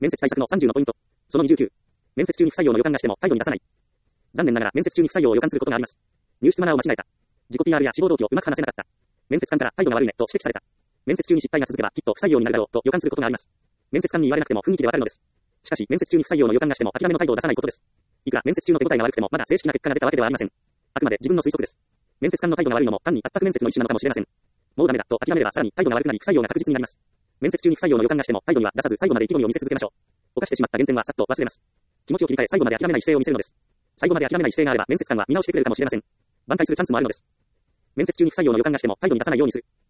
面接対策の30のポイント。その29。面接中に不採用の予感がしても態度に出さない。残念ながら面接中に不採用を予感することがあります。入室マナーを間違えた。自己 PR や志望動機をうまく話せなかった。面接官から態度が悪いねと指摘された。面接中に失敗が続けばきっと不採用になるだろうと予感することがあります。面接官に言われなくても雰囲気でわかるのです。しかし面接中に不採用の予感がしても諦めの態度を出さないことです。いくら面接中の手応えが悪くてもまだ正式な結果が出たわけではありません。あくまで自分の推測です。面接官の態度が悪いのも単に圧迫面接の一種なのかもしれません。もうダメだと諦めればさらに態度が悪くなり不採用が確実になります。面接中に不採用の予感がしても態度には出さず最後まで意気込みを見せ続けましょう。犯してしまった減点はさっと忘れます。気持ちを切り替え最後まで諦めない姿勢を見せるのです。最後まで諦めない姿勢があれば面接官は見直してくれるかもしれません。挽回するチャンスもあるのです。面接中に不採用の予感がしても態度に出さないようにする。